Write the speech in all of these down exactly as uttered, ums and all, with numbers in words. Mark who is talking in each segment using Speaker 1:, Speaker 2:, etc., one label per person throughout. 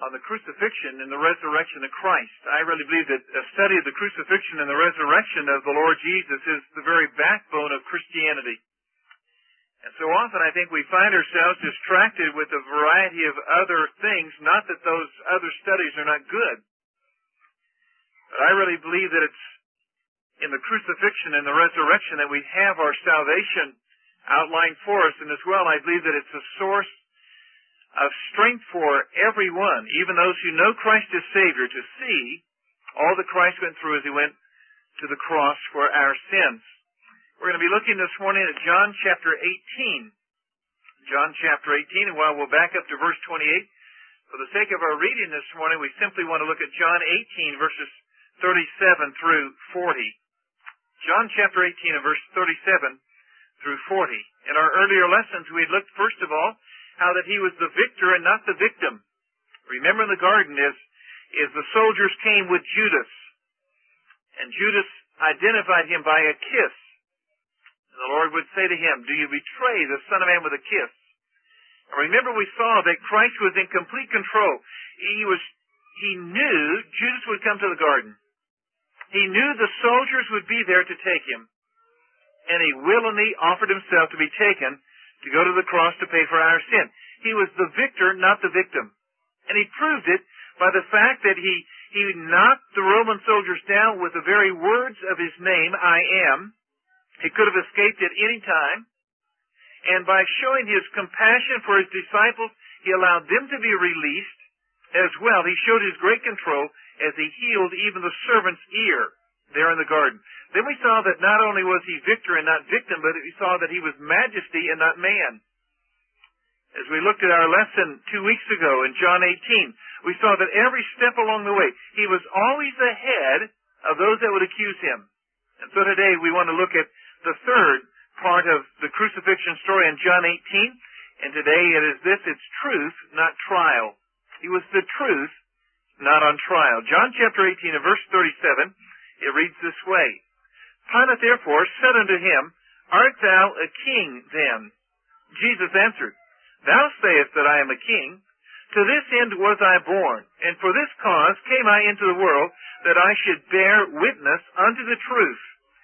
Speaker 1: on the crucifixion and the resurrection of Christ. I really believe that a study of the crucifixion and the resurrection of the Lord Jesus is the very backbone of Christianity. And so often I think we find ourselves distracted with a variety of other things, not that those other studies are not good. But I really believe that it's in the crucifixion and the resurrection that we have our salvation outlined for us. And as well, I believe that it's a source of strength for everyone, even those who know Christ as Savior, to see all that Christ went through as He went to the cross for our sins. We're going to be looking this morning at John chapter eighteen. John chapter eighteen, and while we'll back up to verse twenty-eight, for the sake of our reading this morning, we simply want to look at John eighteen, verses thirty-seven through forty. John chapter eighteen and verse thirty-seven through forty. In our earlier lessons, we looked, first of all, how that He was the victor and not the victim. Remember in the garden as, as the soldiers came with Judas, and Judas identified Him by a kiss. And the Lord would say to him, "Do you betray the Son of Man with a kiss?" And remember we saw that Christ was in complete control. He was, He knew Judas would come to the garden. He knew the soldiers would be there to take Him. And He willingly offered Himself to be taken to go to the cross to pay for our sin. He was the victor, not the victim. And He proved it by the fact that He, he knocked the Roman soldiers down with the very words of His name, "I am." He could have escaped at any time. And by showing His compassion for His disciples, He allowed them to be released as well. He showed His great control as He healed even the servant's ear there in the garden. Then we saw that not only was He victor and not victim, but we saw that He was majesty and not man. As we looked at our lesson two weeks ago in John eighteen, we saw that every step along the way, He was always ahead of those that would accuse Him. And so today we want to look at the third part of the crucifixion story in John eighteen. And today it is this, it's truth, not trial. He was the truth, not on trial. John chapter eighteen and verse thirty-seven, it reads this way. Pilate therefore said unto Him, Art thou a king then? Jesus answered, Thou sayest that I am a king. To this end was I born, and for this cause came I into the world, that I should bear witness unto the truth.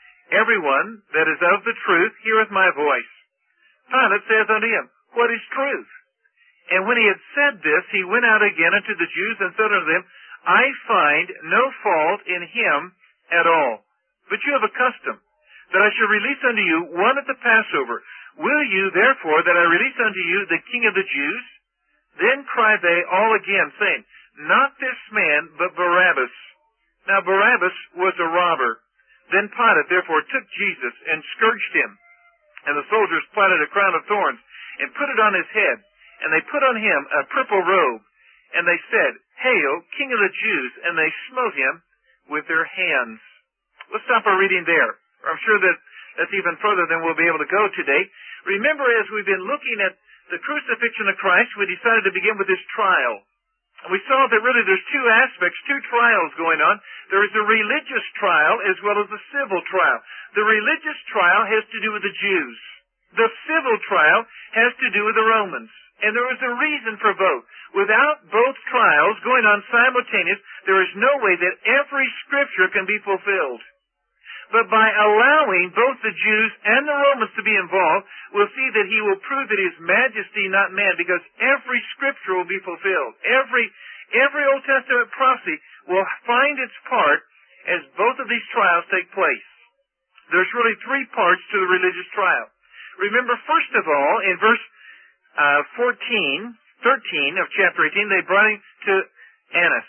Speaker 1: Everyone that is of the truth heareth my voice. Pilate saith unto him, What is truth? And when he had said this, he went out again unto the Jews, and said unto them, I find no fault in him at all. But you have a custom, that I should release unto you one at the Passover. Will you, therefore, that I release unto you the King of the Jews? Then cried they all again, saying, Not this man, but Barabbas. Now Barabbas was a robber. Then Pilate therefore took Jesus, and scourged him. And the soldiers platted a crown of thorns, and put it on his head. And they put on him a purple robe. And they said, Hail, King of the Jews! And they smote him with their hands. Let's stop our reading there. I'm sure that that's even further than we'll be able to go today. Remember, as we've been looking at the crucifixion of Christ, we decided to begin with this trial. And we saw that really there's two aspects, two trials going on. There is a religious trial as well as a civil trial. The religious trial has to do with the Jews. The civil trial has to do with the Romans. And there is a reason for both. Without both trials going on simultaneous, there is no way that every scripture can be fulfilled. But by allowing both the Jews and the Romans to be involved, we'll see that He will prove that He is majesty, not man, because every scripture will be fulfilled. Every, every Old Testament prophecy will find its part as both of these trials take place. There's really three parts to the religious trial. Remember, first of all, in verse uh, fourteen, thirteen of chapter eighteen, they brought Him to Annas.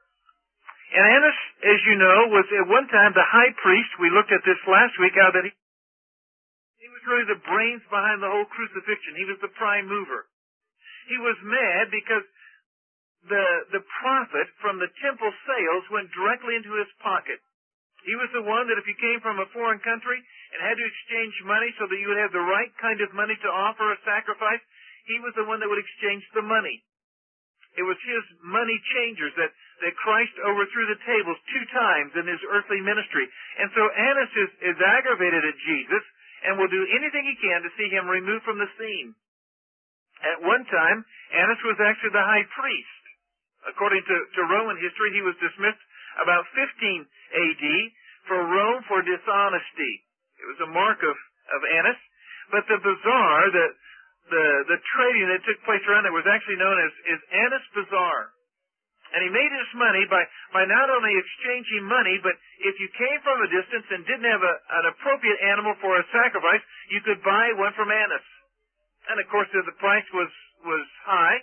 Speaker 1: And Annas, as you know, was at one time the high priest. We looked at this last week, how that he, he was really the brains behind the whole crucifixion. He was the prime mover. He was mad because the, the profit from the temple sales went directly into his pocket. He was the one that if you came from a foreign country and had to exchange money so that you would have the right kind of money to offer a sacrifice, he was the one that would exchange the money. It was his money changers that, that Christ overthrew the tables two times in His earthly ministry. And so Annas is, is aggravated at Jesus and will do anything he can to see Him removed from the scene. At one time, Annas was actually the high priest According to, to Roman history, he was dismissed about fifteen A D for Rome for dishonesty. It was a mark of, of Annas. But the bazaar, the, the, the trading that took place around there was actually known as, as Annas Bazaar. And he made his money by, by not only exchanging money, but if you came from a distance and didn't have a, an appropriate animal for a sacrifice, you could buy one from Annas. And of course, the price was, was high,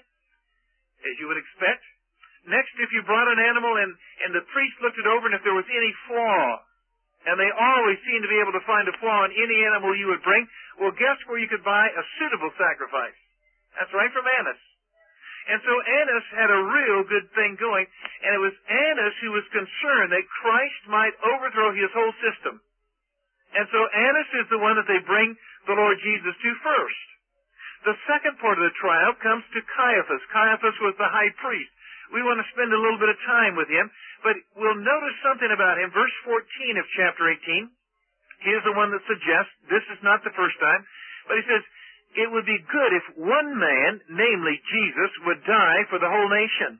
Speaker 1: as you would expect. Next, if you brought an animal and, and the priest looked it over, and if there was any flaw, and they always seemed to be able to find a flaw in any animal you would bring, well, guess where you could buy a suitable sacrifice? That's right from Annas. And so Annas had a real good thing going, and it was Annas who was concerned that Christ might overthrow his whole system. And so Annas is the one that they bring the Lord Jesus to first. The second part of the trial comes to Caiaphas. Caiaphas was the high priest. We want to spend a little bit of time with him, but we'll notice something about him. Verse fourteen of chapter eighteen, he is the one that suggests, this is not the first time, but he says, it would be good if one man, namely Jesus, would die for the whole nation.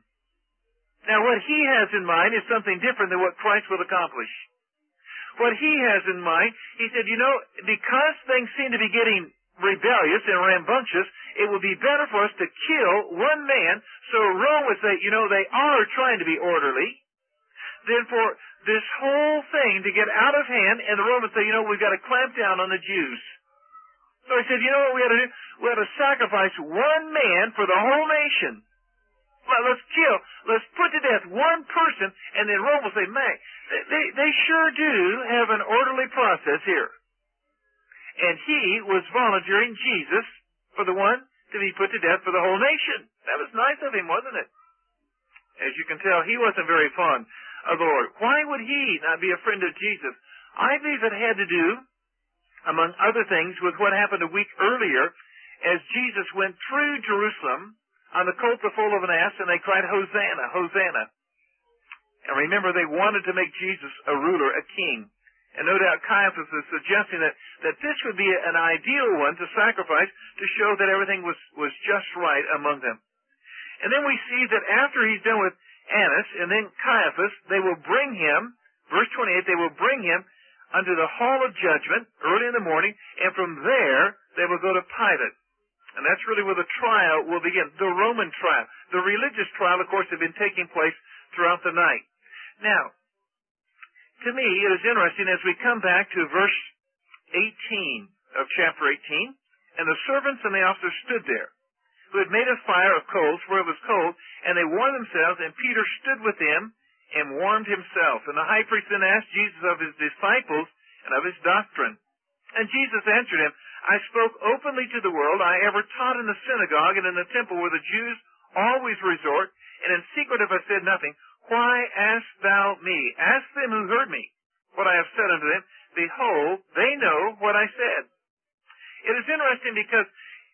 Speaker 1: Now what he has in mind is something different than what Christ will accomplish. What he has in mind, he said, you know, because things seem to be getting rebellious and rambunctious, it would be better for us to kill one man, so Rome would say, you know, they are trying to be orderly, than for this whole thing to get out of hand, and the Romans say, you know, we've got to clamp down on the Jews. So he said, you know what we ought to do? We ought to sacrifice one man for the whole nation. Let's kill, let's put to death one person, and then Rome will say, man, they, they sure do have an orderly process here. And he was volunteering Jesus for the one to be put to death for the whole nation. That was nice of him, wasn't it? As you can tell, he wasn't very fond of the Lord. Why would he not be a friend of Jesus? I believe it had to do, among other things, with what happened a week earlier as Jesus went through Jerusalem on the colt, the foal of an ass, and they cried, Hosanna, Hosanna. And remember, they wanted to make Jesus a ruler, a king. And no doubt Caiaphas is suggesting that, that this would be an ideal one to sacrifice to show that everything was, was just right among them. And then we see that after he's done with Annas and then Caiaphas, they will bring him, verse twenty-eight, they will bring him unto the hall of judgment early in the morning, and from there they will go to Pilate. And that's really where the trial will begin, the Roman trial. The religious trial, of course, had been taking place throughout the night. Now, to me, it is interesting as we come back to verse eighteen of chapter eighteen, and the servants and the officers stood there, who had made a fire of coals, for it was cold, and they warmed themselves, and Peter stood with them and warmed himself. And the high priest then asked Jesus of his disciples and of his doctrine. And Jesus answered him, I spoke openly to the world. I ever taught in the synagogue and in the temple where the Jews always resort, and in secret have I said nothing. Why ask thou me? Ask them who heard me what I have said unto them. Behold, they know what I said. It is interesting because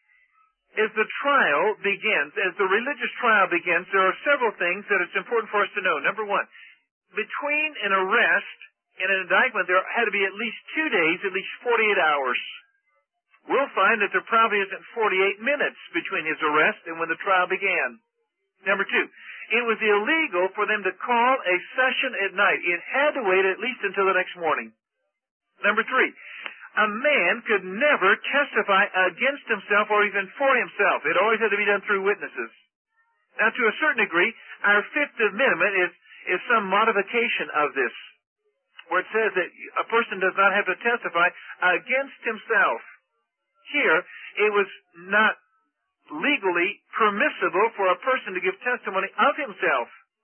Speaker 1: as the trial begins, as the religious trial begins, there are several things that it's important for us to know. Number one, between an arrest and an indictment, there had to be at least two days, at least forty-eight hours. We'll find that there probably isn't forty-eight minutes between his arrest and when the trial began. Number two, it was illegal for them to call a session at night. It had to wait at least until the next morning. Number three, a man could never testify against himself or even for himself. It always had to be done through witnesses. Now, to a certain degree, our Fifth Amendment is, is some modification of this, where it says that a person does not have to testify against himself. Here, it was not legally permissible for a person to give testimony of himself.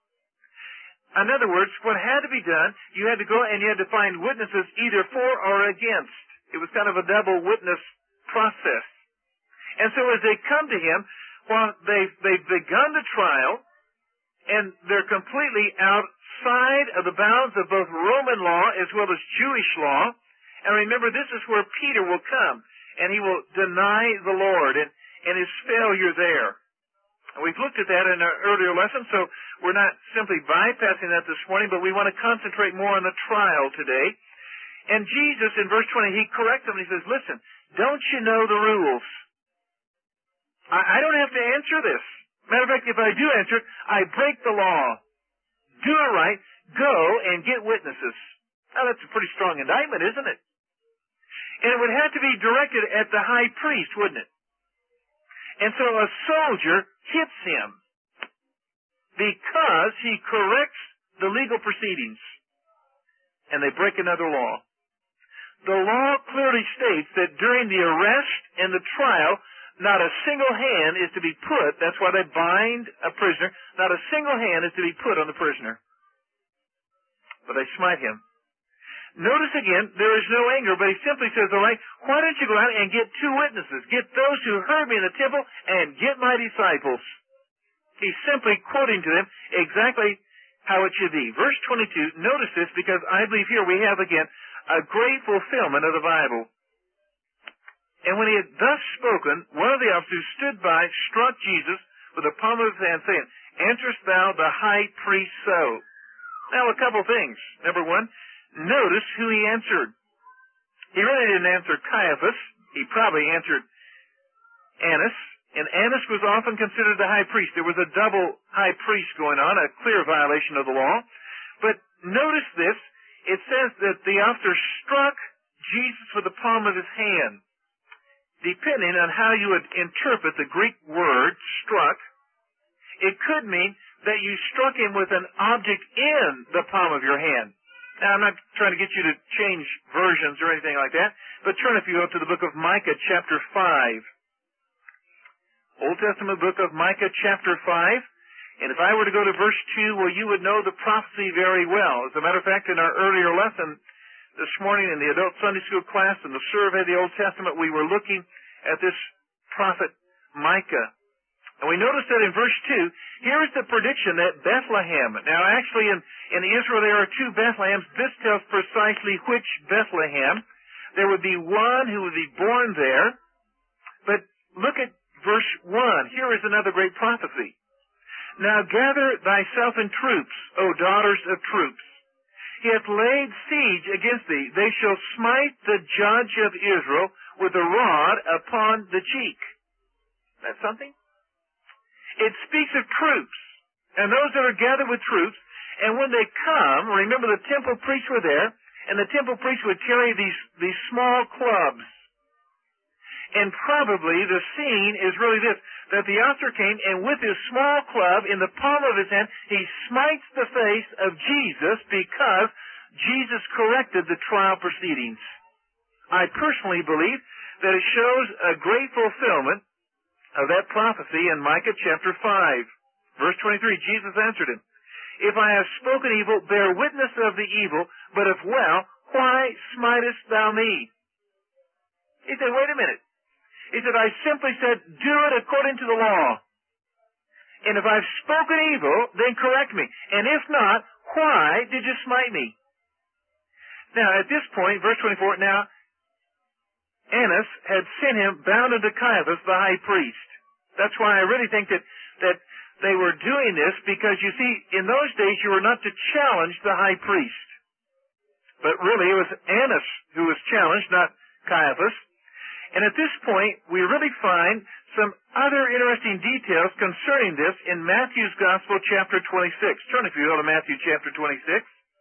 Speaker 1: In other words, what had to be done, you had to go and you had to find witnesses either for or against. It was kind of a double witness process. And so as they come to him, while they've, they've begun the trial, and they're completely outside of the bounds of both Roman law as well as Jewish law, and remember, this is where Peter will come, and he will deny the Lord, and and his failure there. And we've looked at that in our earlier lesson, so we're not simply bypassing that this morning, but we want to concentrate more on the trial today. And Jesus, in verse twenty, he corrects them and he says, listen, don't you know the rules? I, I don't have to answer this. Matter of fact, if I do answer it, I break the law. Do it right. Go and get witnesses. Now, that's a pretty strong indictment, isn't it? And it would have to be directed at the high priest, wouldn't it? And so a soldier hits him because he corrects the legal proceedings. And they break another law. The law clearly states that during the arrest and the trial, not a single hand is to be put, that's why they bind a prisoner, not a single hand is to be put on the prisoner. But they smite him. Notice again, there is no anger, but he simply says, all right, why don't you go out and get two witnesses? Get those who heard me in the temple and get my disciples. He's simply quoting to them exactly how it should be. Verse twenty-two, notice this because I believe here we have again a great fulfillment of the Bible. And when he had thus spoken, one of the officers stood by, struck Jesus with the palm of his hand, saying, Answerest thou the high priest so? Now, a couple things. Number one, notice who he answered. He really didn't answer Caiaphas. He probably answered Annas. And Annas was often considered the high priest. There was a double high priest going on, a clear violation of the law. But notice this. It says that the officer struck Jesus with the palm of his hand. Depending on how you would interpret the Greek word, struck, it could mean that you struck him with an object in the palm of your hand. Now, I'm not trying to get you to change versions or anything like that, but turn, if you will, to the book of Micah, chapter five. Old Testament book of Micah, chapter five. And if I were to go to verse two, well, you would know the prophecy very well. As a matter of fact, in our earlier lesson this morning in the adult Sunday school class in the survey of the Old Testament, we were looking at this prophet Micah. And we noticed that in verse two, here is the prediction that Bethlehem, now actually in, in Israel there are two Bethlehems. This tells precisely which Bethlehem. There would be one who would be born there. But look at verse one. Here is another great prophecy. Now gather thyself in troops, O daughters of troops. He hath laid siege against thee. They shall smite the judge of Israel with a rod upon the cheek. That's something? It speaks of troops, and those that are gathered with troops, and when they come, remember the temple priests were there, and the temple priests would carry these, these small clubs. And probably the scene is really this, that the officer came, and with his small club in the palm of his hand, he smites the face of Jesus because Jesus corrected the trial proceedings. I personally believe that it shows a great fulfillment of that prophecy in Micah chapter five. Verse twenty-three, Jesus answered him, If I have spoken evil, bear witness of the evil, but if well, why smitest thou me? He said, wait a minute. He said, I simply said, do it according to the law. And if I've spoken evil, then correct me. And if not, why did you smite me? Now, at this point, verse twenty-four, now, Annas had sent him bound unto Caiaphas, the high priest. That's why I really think that, that they were doing this, because you see, in those days you were not to challenge the high priest. But really it was Annas who was challenged, not Caiaphas. And at this point, we really find some other interesting details concerning this in Matthew's Gospel, chapter twenty-six. Turn, if you will, to Matthew chapter twenty-six.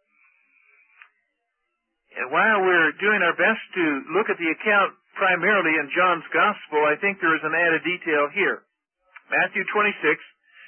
Speaker 1: And while we're doing our best to look at the account primarily in John's Gospel, I think there is an added detail here. Matthew twenty-six,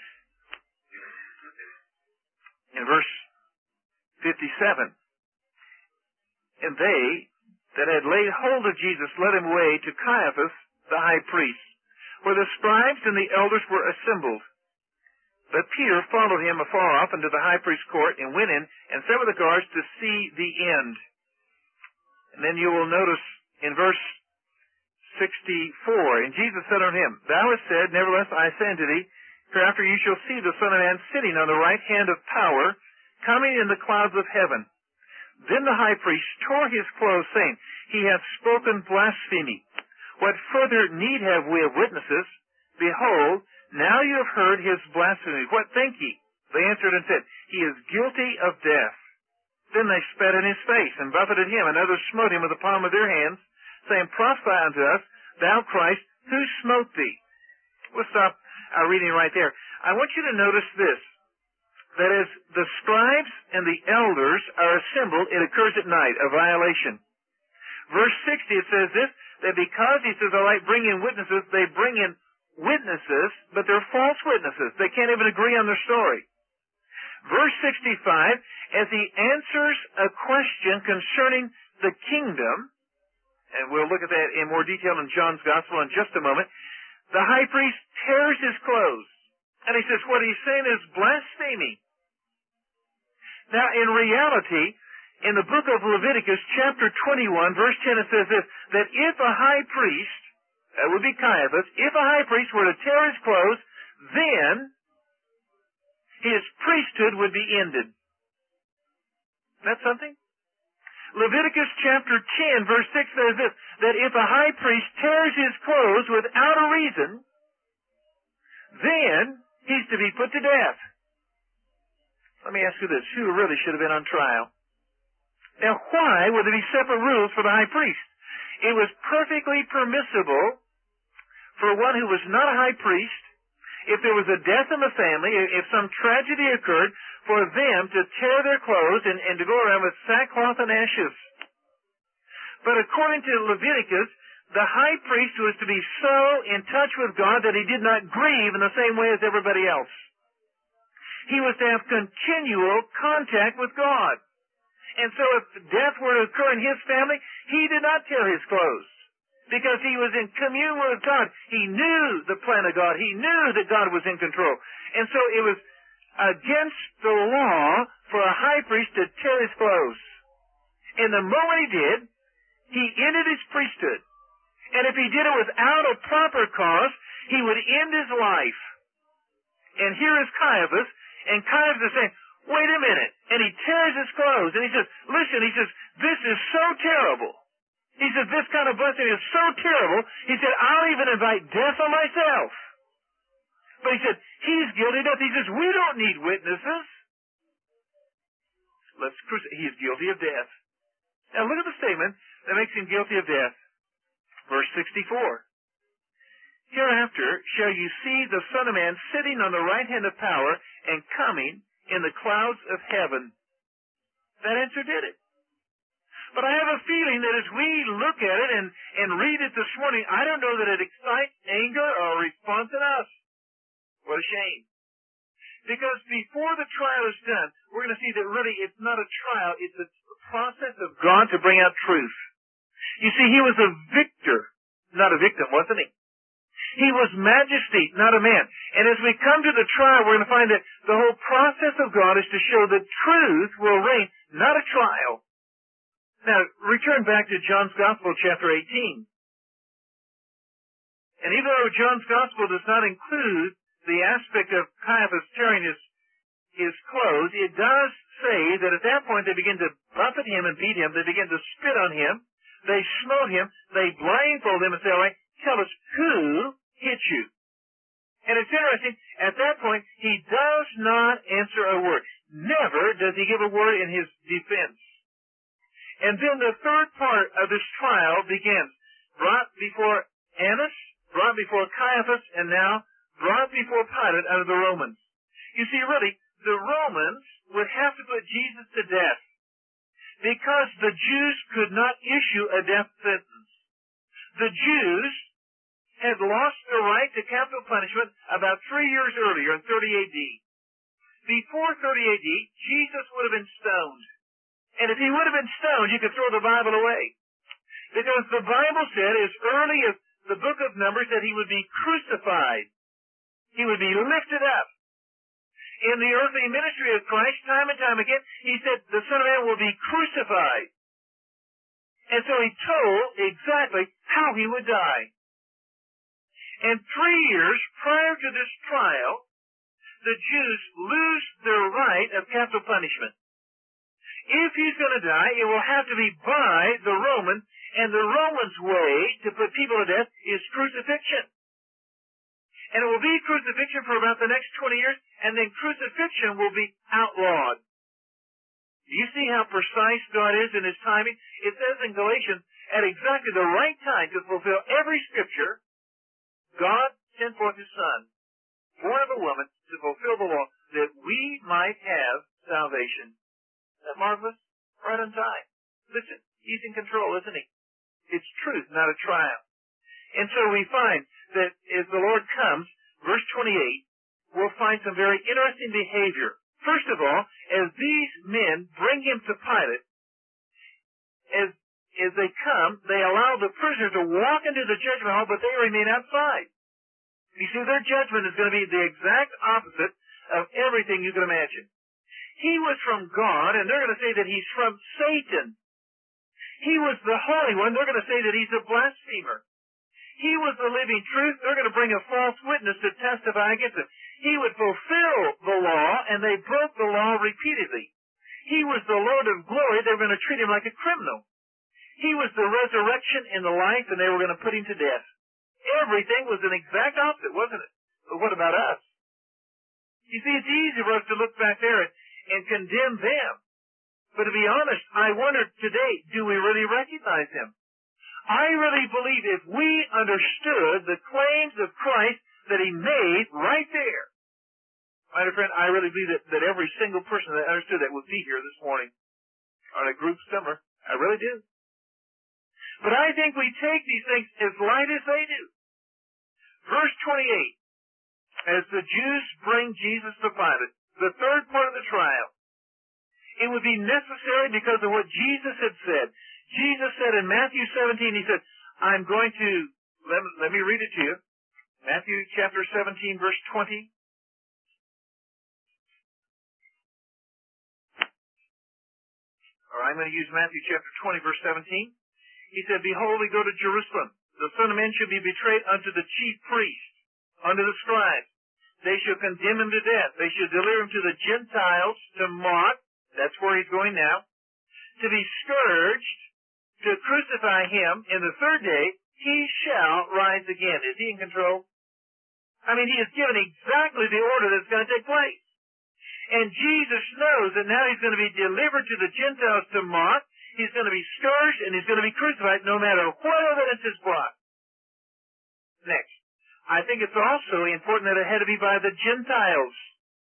Speaker 1: in verse fifty-seven. And they that had laid hold of Jesus led him away to Caiaphas, the high priest, where the scribes and the elders were assembled. But Peter followed him afar off into the high priest's court, and went in, and sat with the guards to see the end. And then you will notice in verse sixty-four, And Jesus said unto him, Thou hast said, Nevertheless I say unto thee, hereafter you shall see the Son of Man sitting on the right hand of power, coming in the clouds of heaven. Then the high priest tore his clothes, saying, He hath spoken blasphemy. What further need have we of witnesses? Behold, now you have heard his blasphemy. What think ye? They answered and said, He is guilty of death. Then they spat in his face, and buffeted him, and others smote him with the palm of their hands, saying, Prophesy unto us, thou Christ, who smote thee? We'll stop our reading right there. I want you to notice this, that as the scribes and the elders are assembled, it occurs at night, a violation. Verse sixty, it says this, that because, he says, all right, bring in witnesses, they bring in witnesses, but they're false witnesses. They can't even agree on their story. Verse sixty-five, as he answers a question concerning the kingdom, and we'll look at that in more detail in John's Gospel in just a moment, the high priest tears his clothes. And he says, what he's saying is blasphemy. Now, in reality, in the book of Leviticus, chapter twenty-one, verse ten, it says this, that if a high priest, that would be Caiaphas, if a high priest were to tear his clothes, then his priesthood would be ended. That's something? Leviticus chapter ten, verse six says this, that if a high priest tears his clothes without a reason, then he's to be put to death. Let me ask you this, who really should have been on trial? Now, why would there be separate rules for the high priest? It was perfectly permissible for one who was not a high priest, if there was a death in the family, if some tragedy occurred, for them to tear their clothes and, and to go around with sackcloth and ashes. But according to Leviticus, the high priest was to be so in touch with God that he did not grieve in the same way as everybody else. He was to have continual contact with God. And so if death were to occur in his family, he did not tear his clothes, because he was in commune with God. He knew the plan of God. He knew that God was in control. And so it was against the law for a high priest to tear his clothes. And the moment he did, he ended his priesthood. And if he did it without a proper cause, he would end his life. And here is Caiaphas, and Caiaphas is saying, wait a minute. And he tears his clothes, and he says, listen, he says, this is so terrible. He said, this kind of blessing is so terrible, he said, I'll even invite death on myself. But he said, he's guilty of death. He says, we don't need witnesses. Let's crucify. He's guilty of death. Now look at the statement that makes him guilty of death. Verse sixty-four. Hereafter shall you see the Son of Man sitting on the right hand of power and coming in the clouds of heaven. That answer did it. But I have a feeling that as we look at it and, and read it this morning, I don't know that it excites anger or response in us. What a shame. Because before the trial is done, we're going to see that really it's not a trial, it's a process of God to bring out truth. You see, he was a victor, not a victim, wasn't he? He was majesty, not a man. And as we come to the trial, we're going to find that the whole process of God is to show that truth will reign, not a trial. Now, return back to John's Gospel, chapter eighteen. And even though John's Gospel does not include the aspect of Caiaphas tearing his, his clothes, it does say that at that point they begin to buffet him and beat him. They begin to spit on him. They smote him. They blindfold him and say, all right, tell us who hit you. And it's interesting, at that point, he does not answer a word. Never does he give a word in his defense. And then the third part of this trial begins. Brought before Annas, brought before Caiaphas, and now brought before Pilate under the Romans. You see, really, the Romans would have to put Jesus to death because the Jews could not issue a death sentence. The Jews had lost the right to capital punishment about three years earlier in thirty A D. Before thirty A D, Jesus would have been stoned. And if he would have been stoned, you could throw the Bible away. Because the Bible said as early as the book of Numbers that he would be crucified. He would be lifted up. In the earthly ministry of Christ, time and time again, he said the Son of Man will be crucified. And so he told exactly how he would die. And three years prior to this trial, the Jews lose their right of capital punishment. If he's going to die, it will have to be by the Romans, and the Romans' way to put people to death is crucifixion. And it will be crucifixion for about the next twenty years, and then crucifixion will be outlawed. Do you see how precise God is in his timing? It says in Galatians, at exactly the right time to fulfill every scripture, God sent forth his Son. born of a woman, to fulfill the law, that we might have salvation. Isn't that marvelous? Right on time. Listen, he's in control, isn't he? It's truth, not a trial. And so we find that as the Lord comes, verse twenty-eight, we'll find some very interesting behavior. First of all, as these men bring him to Pilate, as as they come, they allow the prisoner to walk into the judgment hall, but they remain outside. You see, their judgment is going to be the exact opposite of everything you can imagine. He was from God, and they're going to say that he's from Satan. He was the Holy One. They're going to say that he's a blasphemer. He was the living truth. They're going to bring a false witness to testify against him. He would fulfill the law, and they broke the law repeatedly. He was the Lord of glory. They were going to treat him like a criminal. He was the resurrection and the life, and they were going to put him to death. Everything was an exact opposite, wasn't it? But what about us? You see, it's easy for us to look back there and, and condemn them. But to be honest, I wonder today, do we really recognize him? I really believe if we understood the claims of Christ that he made right there, my dear friend, I really believe that, that every single person that understood that would be here this morning on a group somewhere. I really do. But I think we take these things as light as they do. Verse twenty-eight, as the Jews bring Jesus to Pilate, the third part of the trial, it would be necessary because of what Jesus had said. Jesus said in Matthew seventeen, he said, I'm going to, let, let me read it to you. Matthew chapter seventeen, verse twenty. Or I'm going to use Matthew chapter twenty, verse seventeen. He said, behold, we go to Jerusalem. The Son of Man shall be betrayed unto the chief priests, unto the scribes. They shall condemn him to death. They shall deliver him to the Gentiles to mock. That's where he's going now. To be scourged, to crucify him. In the third day, he shall rise again. Is he in control? I mean, he has given exactly the order that's going to take place. And Jesus knows that now he's going to be delivered to the Gentiles to mock. He's going to be scourged and he's going to be crucified no matter what evidence is brought. Next, I think it's also important that it had to be by the Gentiles.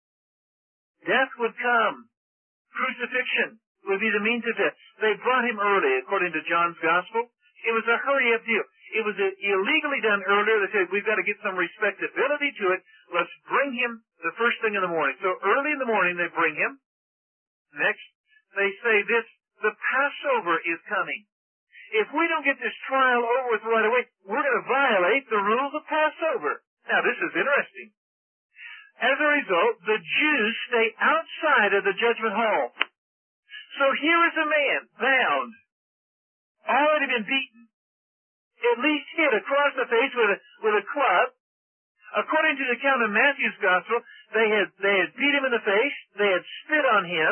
Speaker 1: Death would come. Crucifixion would be the means of death. They brought him early, according to John's Gospel. It was a hurry-up deal. It was illegally done earlier. They said, we've got to get some respectability to it. Let's bring him the first thing in the morning. So early in the morning, they bring him. Next, they say this, the Passover is coming. If we don't get this trial over with right away, we're going to violate the rules of Passover. Now, this is interesting. As a result, the Jews stay outside of the judgment hall. So here is a man bound, already been beaten, at least hit across the face with a, with a club. According to the account of Matthew's Gospel, they had, they had beat him in the face, they had spit on him,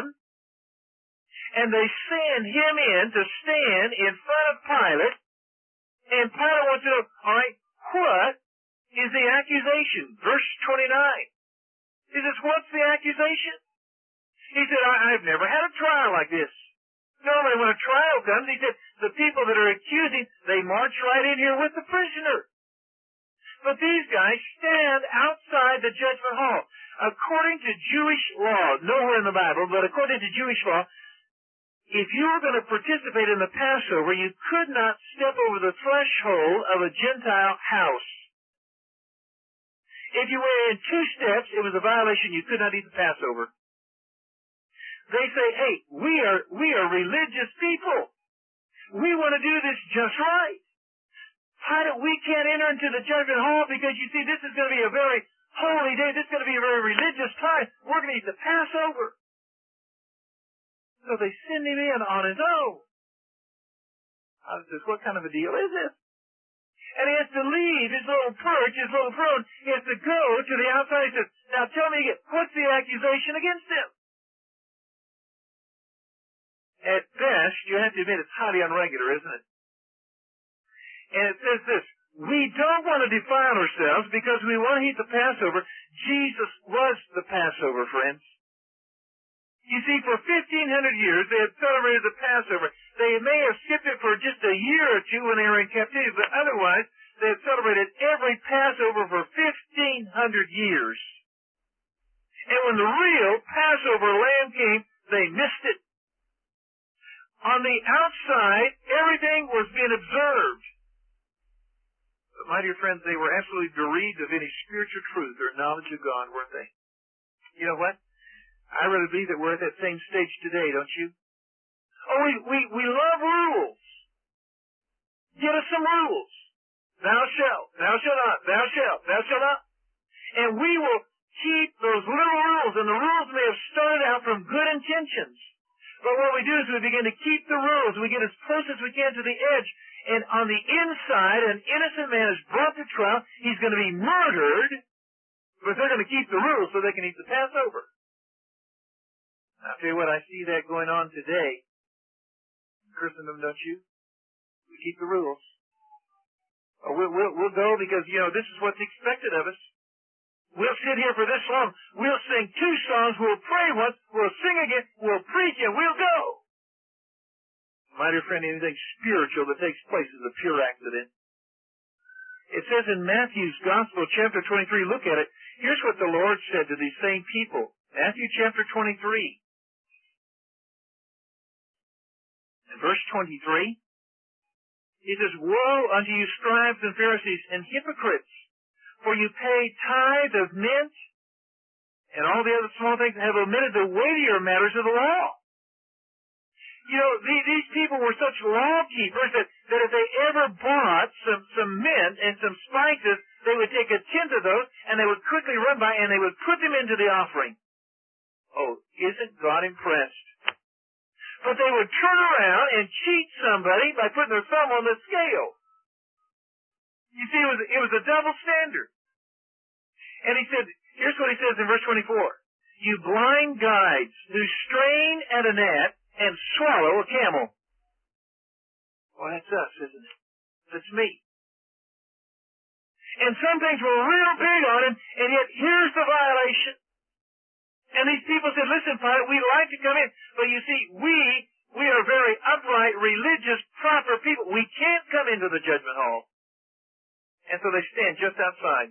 Speaker 1: and they send him in to stand in front of Pilate, and Pilate wants to know, all right, what is the accusation? Verse twenty-nine. He says, what's the accusation? He said, I, I've never had a trial like this. Normally when a trial comes, he said, the people that are accusing, they march right in here with the prisoner. But these guys stand outside the judgment hall. According to Jewish law, nowhere in the Bible, but according to Jewish law, if you were going to participate in the Passover, you could not step over the threshold of a Gentile house. If you were in two steps, it was a violation. You could not eat the Passover. They say, hey, we are, we are religious people. We want to do this just right. Pilate, we can't enter into the judgment hall because, you see, this is going to be a very holy day. This is going to be a very religious time. We're going to eat the Passover. So they send him in on his own. I says, what kind of a deal is this? And he has to leave his little perch, his little throne. He has to go to the outside. He says, now tell me again, what's the accusation against him? At best, you have to admit it's highly irregular, isn't it? And it says this, we don't want to defile ourselves because we want to eat the Passover. Jesus was the Passover, friends. You see, for fifteen hundred years, they had celebrated the Passover. They may have skipped it for just a year or two when they were in captivity, but otherwise, they had celebrated every Passover for fifteen hundred years. And when the real Passover lamb came, they missed it. On the outside, everything was being observed. But my dear friends, they were absolutely bereaved of any spiritual truth or knowledge of God, weren't they? You know what? I really believe that we're at that same stage today, don't you? Oh, we, we, we love rules. Give us some rules. Thou shalt, thou shalt not, thou shalt, thou shalt not. And we will keep those little rules, and the rules may have started out from good intentions. But what we do is we begin to keep the rules. We get as close as we can to the edge. And on the inside, an innocent man is brought to trial. He's going to be murdered, but they're going to keep the rules so they can eat the Passover. I'll tell you what, I see that going on today in Christendom, don't you? We keep the rules. Or we'll, we'll, we'll go because, you know, this is what's expected of us. We'll sit here for this long. We'll sing two songs. We'll pray once. We'll sing again. We'll preach and we'll go. My dear friend, anything spiritual that takes place is a pure accident. It says in Matthew's Gospel, chapter twenty-three, look at it. Here's what the Lord said to these same people. Matthew chapter twenty-three. In verse twenty-three, he says, Woe unto you, scribes and Pharisees and hypocrites, for you pay tithe of mint and all the other small things, and have omitted the weightier matters of the law. You know, the, these people were such law keepers that, that if they ever bought some, some mint and some spices, they would take a tenth of those, and they would quickly run by, and they would put them into the offering. Oh, isn't God impressed? But they would turn around and cheat somebody by putting their thumb on the scale. You see, it was, it was a double standard. And he said, here's what he says in verse twenty-four. You blind guides who strain at a gnat and swallow a camel. Well, that's us, isn't it? That's me. And some things were real big on him, and yet here's the violation. And these people said, listen, Pilate, we'd like to come in, but you see, we, we are very upright, religious, proper people. We can't come into the judgment hall. And so they stand just outside.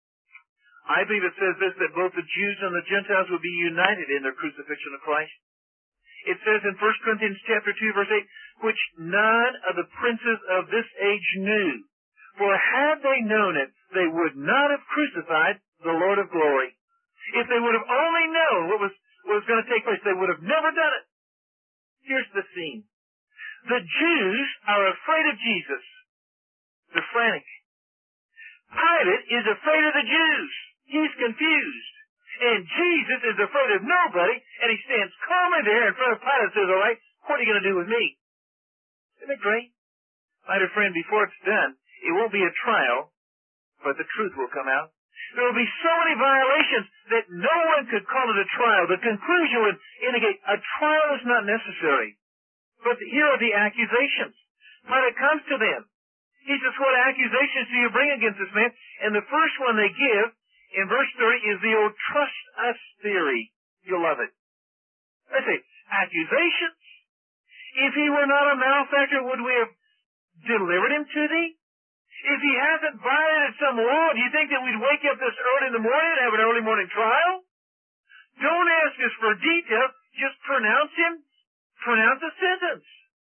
Speaker 1: I believe it says this, that both the Jews and the Gentiles will be united in their crucifixion of Christ. It says in First Corinthians chapter two, verse eight, which none of the princes of this age knew. For had they known it, they would not have crucified the Lord of glory. If they would have only known what was, what was going to take place, they would have never done it. Here's the scene. The Jews are afraid of Jesus. They're frantic. Pilate is afraid of the Jews. He's confused. And Jesus is afraid of nobody, and he stands calmly there in front of Pilate and says, all right, what are you going to do with me? Isn't it great? My dear friend, before it's done, it won't be a trial, but the truth will come out. There will be so many violations that no one could call it a trial. The conclusion would indicate a trial is not necessary. But here are the accusations. Pilate comes to them. He says, what accusations do you bring against this man? And the first one they give, in verse thirty, is the old trust us theory. You'll love it. They say, accusations? If he were not a malefactor, would we have delivered him to thee? If he hasn't violated some law, do you think that we'd wake up this early in the morning and have an early morning trial? Don't ask us for detail. Just pronounce him, pronounce a sentence.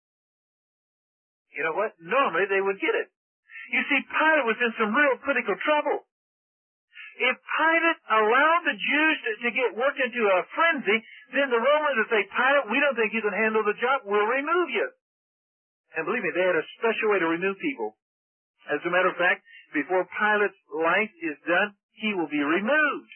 Speaker 1: You know what? Normally they would get it. You see, Pilate was in some real political trouble. If Pilate allowed the Jews to, to get worked into a frenzy, then the Romans would say, Pilate, we don't think you can handle the job. We'll remove you. And believe me, they had a special way to remove people. As a matter of fact, before Pilate's life is done, he will be removed.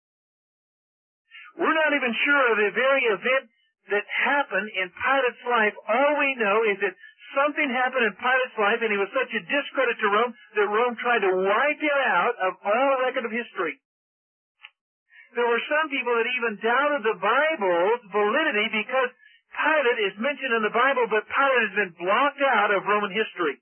Speaker 1: We're not even sure of the very event that happened in Pilate's life. All we know is that something happened in Pilate's life, and he was such a discredit to Rome that Rome tried to wipe him out of all record of history. There were some people that even doubted the Bible's validity because Pilate is mentioned in the Bible, but Pilate has been blocked out of Roman history.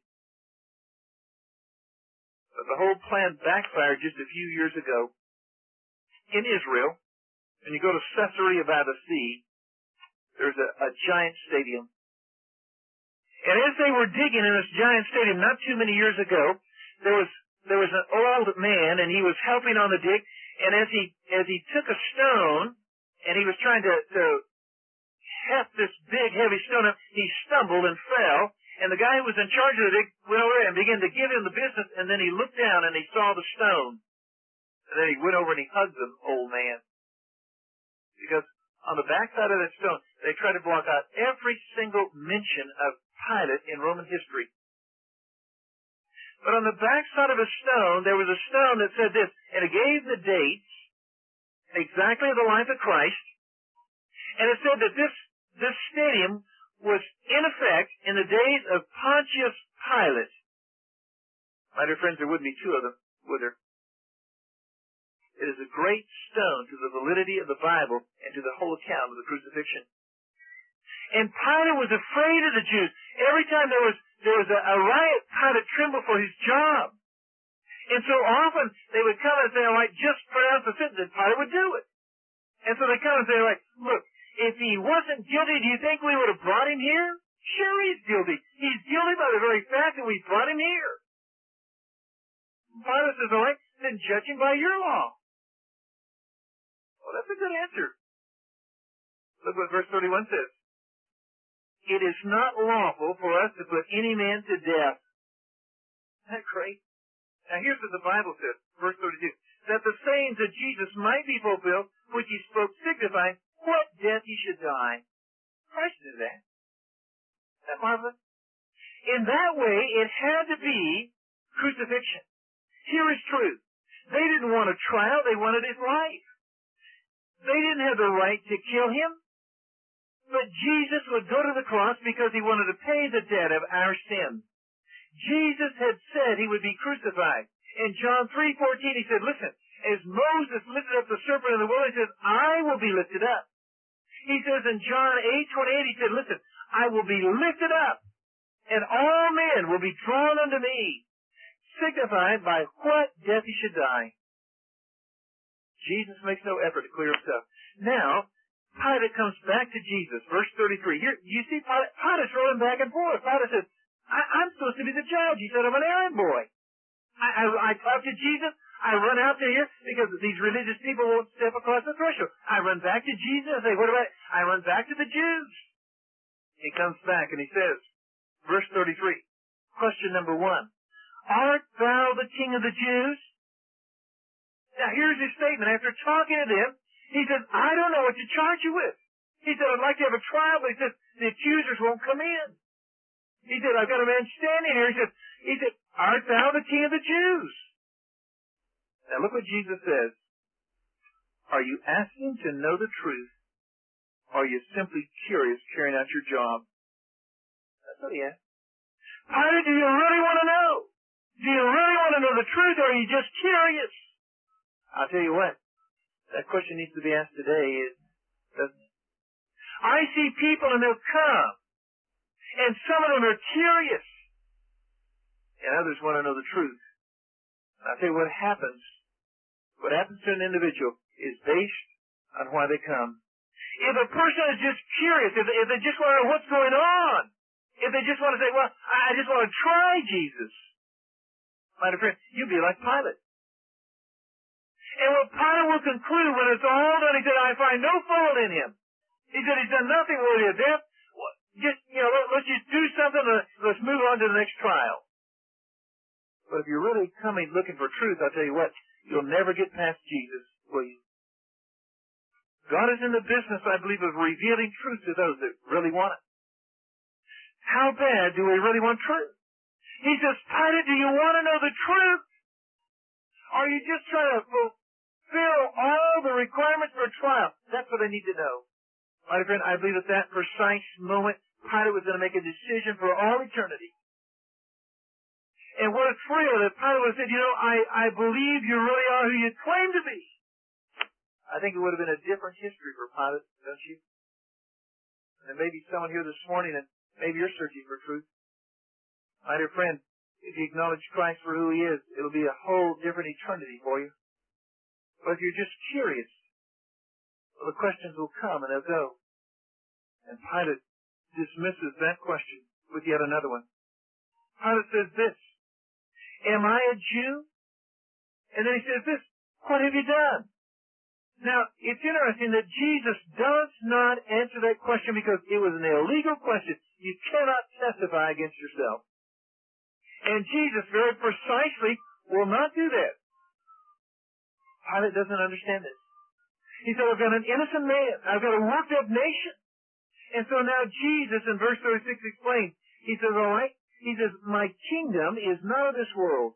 Speaker 1: But the whole plan backfired just a few years ago. In Israel, when you go to Caesarea by the sea, there's a, a giant stadium. And as they were digging in this giant stadium not too many years ago, there was there was an old man, and he was helping on the dig, And as he, as he took a stone, and he was trying to, to heft this big, heavy stone up, he stumbled and fell, and the guy who was in charge of it went over and began to give him the business, and then he looked down and he saw the stone. And then he went over and he hugged the old man. Because on the backside of that stone, they tried to block out every single mention of Pilate in Roman history. But on the backside of a stone, there was a stone that said this, and it gave the dates exactly of the life of Christ, and it said that this, this stadium was in effect in the days of Pontius Pilate. My dear friends, there wouldn't be two of them, would there? It is a great stone to the validity of the Bible and to the whole account of the crucifixion. And Pilate was afraid of the Jews. Every time there was there was a, a riot, Pilate trembled for his job. And so often they would come and say, all right, just pronounce the sentence, and Pilate would do it. And so they come and say, all right, look, if he wasn't guilty, do you think we would have brought him here? Sure he's guilty. He's guilty by the very fact that we brought him here. Pilate says, all right, then judge him by your law. Well, that's a good answer. Look what verse thirty-one says. It is not lawful for us to put any man to death. Isn't that great? Now here's what the Bible says, verse thirty-two. That the sayings of Jesus might be fulfilled, which he spoke signifying what death he should die. Christ did that. Isn't that marvelous? In that way, it had to be crucifixion. Here is truth. They didn't want a trial, they wanted his life. They didn't have the right to kill him. But Jesus would go to the cross because he wanted to pay the debt of our sins. Jesus had said he would be crucified. In John three fourteen, he said, listen, as Moses lifted up the serpent in the wilderness, he says, I will be lifted up. He says in John eight twenty-eight, he said, listen, I will be lifted up, and all men will be drawn unto me, signified by what death he should die. Jesus makes no effort to clear himself. Now, Pilate comes back to Jesus, verse thirty-three. Here, you see Pilate, Pilate's rolling back and forth. Pilate says, I, I'm supposed to be the judge. He said, I'm an errand boy. I, I, I talk to Jesus. I run out to here because these religious people won't step across the threshold. I run back to Jesus. I say, what about, I run back to the Jews. He comes back and he says, verse thirty-three, question number one, art thou the king of the Jews? Now here's his statement. After talking to them, he says, I don't know what to charge you with. He said, I'd like to have a trial, but he said, the accusers won't come in. He said, I've got a man standing here. He said, he said, art thou the king of the Jews? Now look what Jesus says. Are you asking to know the truth, or are you simply curious carrying out your job? That's what he asked. Pilate, do you really want to know? Do you really want to know the truth, or are you just curious? I'll tell you what. That question needs to be asked today, doesn't it? I see people and they'll come, and some of them are curious, and others want to know the truth. I'll tell you what happens. What happens to an individual is based on why they come. If a person is just curious, if, if they just want to know what's going on, if they just want to say, well, I just want to try Jesus, my dear friend, you'll be like Pilate. And what Pilate will conclude when it's all done, he said, I find no fault in him. He said, he's done nothing worthy of death. Just, you know, let, let's just do something, let's move on to the next trial. But if you're really coming looking for truth, I'll tell you what, you'll never get past Jesus, will you? God is in the business, I believe, of revealing truth to those that really want it. How bad do we really want truth? He says, Pilate, do you want to know the truth? Are you just trying to fulfill all the requirements for a trial? That's what I need to know. My friend, I believe at that precise moment, Pilate was going to make a decision for all eternity. And what it's real that Pilate would have said, you know, I, I believe you really are who you claim to be. I think it would have been a different history for Pilate, don't you? And there may be someone here this morning and maybe you're searching for truth. My dear friend, if you acknowledge Christ for who he is, it'll be a whole different eternity for you. But if you're just curious, well, the questions will come and they'll go. And Pilate dismisses that question with yet another one. Pilate says this, am I a Jew? And then he says this, what have you done?
Speaker 2: Now, it's interesting that Jesus does not answer that question because it was an illegal question. You cannot testify against yourself. And Jesus very precisely will not do that. Pilate doesn't understand this. He said, I've got an innocent man. I've got a worked up nation. And so now Jesus in verse thirty-six explains. He says, all right. He says, my kingdom is not of this world.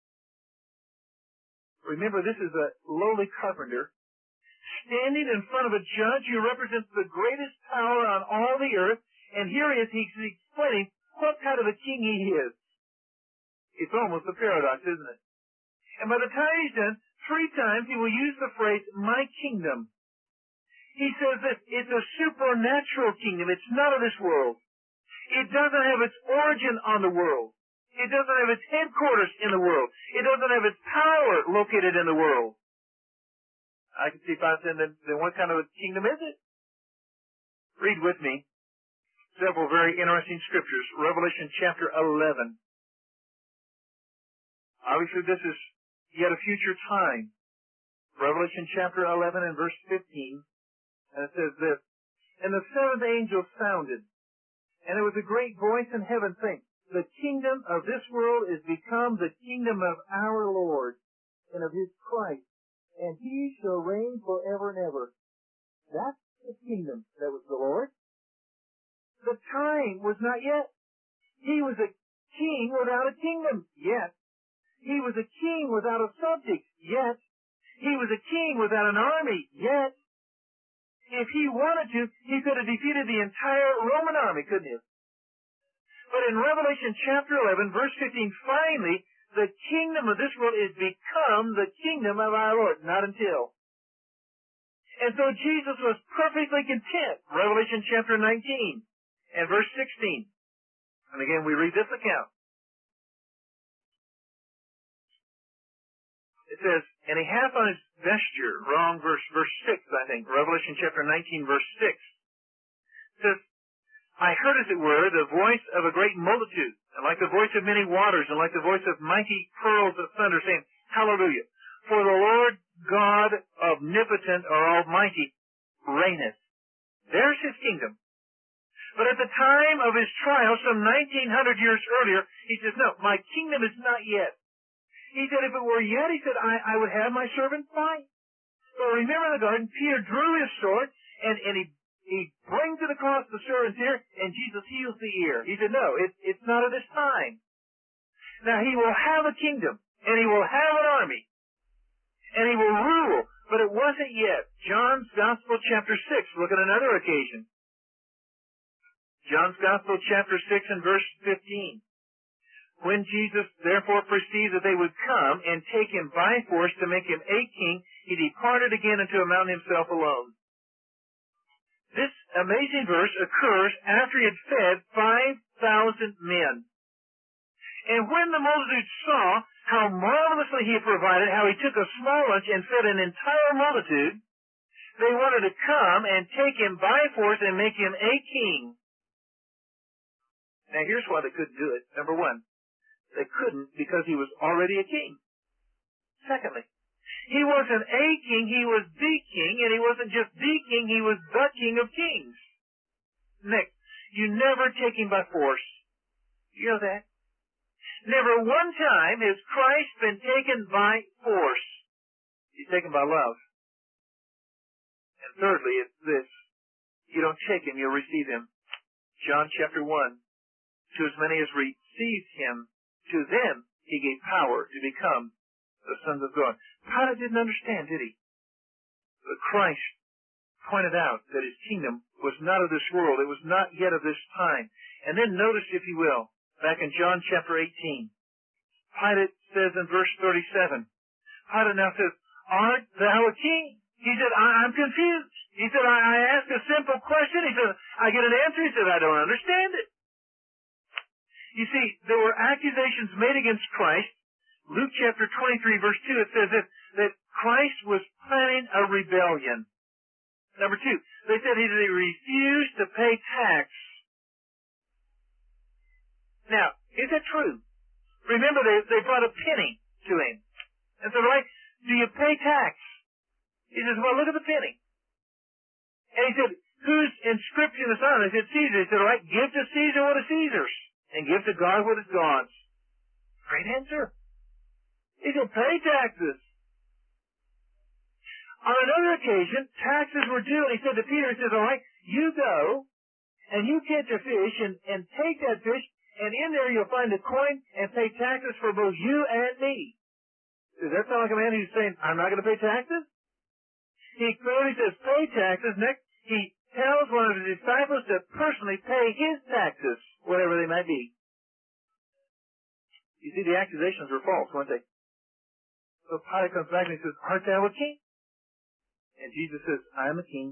Speaker 2: Remember, this is a lowly carpenter standing in front of a judge who represents the greatest power on all the earth. And here he is, he's explaining what kind of a king he is. It's almost a paradox, isn't it? And by the time he's done, three times he will use the phrase, my kingdom. He says that it's a supernatural kingdom. It's not of this world. It doesn't have its origin on the world. It doesn't have its headquarters in the world. It doesn't have its power located in the world. I can see if I said, then, then what kind of a kingdom is it? Read with me several very interesting scriptures. Revelation chapter eleven. Obviously, this is yet a future time. Revelation chapter eleven and verse fifteen. And it says this, and the seventh angel sounded, and there was a great voice in heaven saying, the kingdom of this world is become the kingdom of our Lord and of his Christ, and he shall reign forever and ever. That's the kingdom that was the Lord. The time was not yet. He was a king without a kingdom yet. He was a king without a subject yet. He was a king without an army yet. If he wanted to, he could have defeated the entire Roman army, couldn't he? But in Revelation chapter eleven, verse fifteen, finally, the kingdom of this world is become the kingdom of our Lord. Not until. And so Jesus was perfectly content. Revelation chapter nineteen and verse sixteen. And again, we read this account. It says, and he hath on his vesture, wrong verse, verse six, I think. Revelation chapter nineteen, verse six. It says, I heard, as it were, the voice of a great multitude, and like the voice of many waters, and like the voice of mighty pearls of thunder, saying, Hallelujah! For the Lord God omnipotent or almighty reigneth. There's his kingdom. But at the time of his trial, some nineteen hundred years earlier, he says, no, my kingdom is not yet. He said, if it were yet, he said, I, I would have my servant fight. But remember in the garden, Peter drew his sword, and, and he He brings it across the servant's ear, and Jesus heals the ear. He said, no, it, it's not at this time. Now, he will have a kingdom, and he will have an army, and he will rule, but it wasn't yet. John's Gospel, chapter six, look at another occasion. John's Gospel, chapter six, and verse fifteen. When Jesus therefore perceived that they would come and take him by force to make him a king, he departed again into a mountain himself alone. This amazing verse occurs after he had fed five thousand men. And when the multitude saw how marvelously he had provided, how he took a small lunch and fed an entire multitude, they wanted to come and take him by force and make him a king. Now here's why they couldn't do it. Number one, they couldn't because he was already a king. Secondly, he wasn't a king, he was the king, and he wasn't just the king, he was the king of kings. Next, you never take him by force. You know that? Never one time has Christ been taken by force. He's taken by love. And thirdly, it's this. You don't take him, you'll receive him. John chapter one. To as many as received him, to them he gave power to become the sons of God. Pilate didn't understand, did he? But Christ pointed out that his kingdom was not of this world. It was not yet of this time. And then notice, if you will, back in John chapter eighteen, Pilate says in verse thirty-seven, Pilate now says, art thou a king? He said, I- I'm confused. He said, I, I asked a simple question. He said, I get an answer. He said, I don't understand it. You see, there were accusations made against Christ. Luke chapter twenty-three, verse two, it says that, that Christ was planning a rebellion. Number two, they said he refused to pay tax. Now, is that true? Remember, they, they brought a penny to him. And said, right, do you pay tax? He says, well, look at the penny. And he said, whose inscription is on it? They said, Caesar. He said, all right, give to Caesar what is Caesar's, and give to God what is God's. Great answer. He said, pay taxes. On another occasion, taxes were due, and he said to Peter, he says, all right, you go, and you catch a fish, and, and take that fish, and in there you'll find a coin, and pay taxes for both you and me. Does that sound like a man who's saying, I'm not going to pay taxes? He clearly says, pay taxes. Next, he tells one of his disciples to personally pay his taxes, whatever they might be. You see, the accusations were false, weren't they? So Pilate comes back and he says, art thou a king? And Jesus says, I am a king.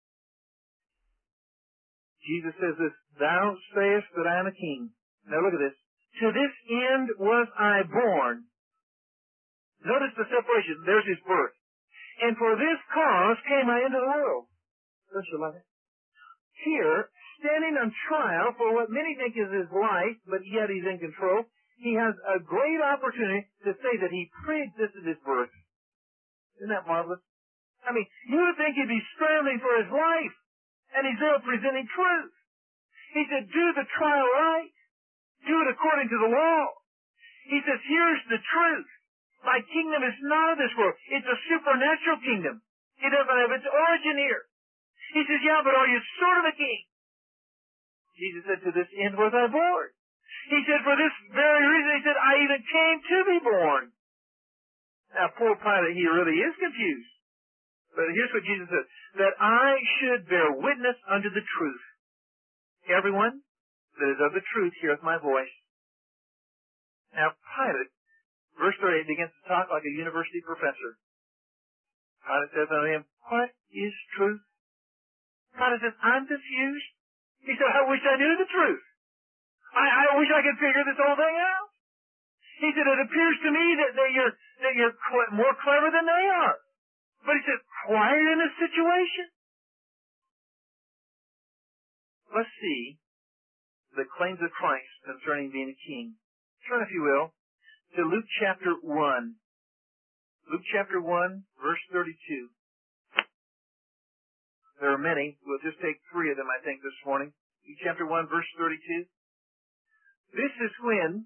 Speaker 2: Jesus says this, thou sayest that I am a king. Now look at this. To this end was I born. Notice the separation. There's his birth. And for this cause came I into the world. Don't you love it? Here, standing on trial for what many think is his life, but yet he's in control, he has a great opportunity to say that he pre-existed his birth. Isn't that marvelous? I mean, you would think he'd be scrambling for his life, and he's there presenting truth. He said, do the trial right. Do it according to the law. He says, here's the truth. My kingdom is not of this world. It's a supernatural kingdom. It doesn't have its origin here. He says, yeah, but are you sort of a king? Jesus said, to this end was I born. He said, for this very reason, he said, I even came to be born. Now, poor Pilate, he really is confused. But here's what Jesus said, that I should bear witness unto the truth. Everyone that is of the truth heareth my voice. Now, Pilate, verse thirty-eight, begins to talk like a university professor. Pilate says unto him, what is truth? Pilate says, I'm confused. He said, I wish I knew the truth. I, I wish I could figure this whole thing out. He said, it appears to me that, that you're, that you're cl- more clever than they are. But he said, quiet in this situation. Let's see the claims of Christ concerning being a king. Turn, if you will, to Luke chapter one. Luke chapter one, verse thirty-two. There are many. We'll just take three of them, I think, this morning. Luke chapter one, verse thirty-two. This is when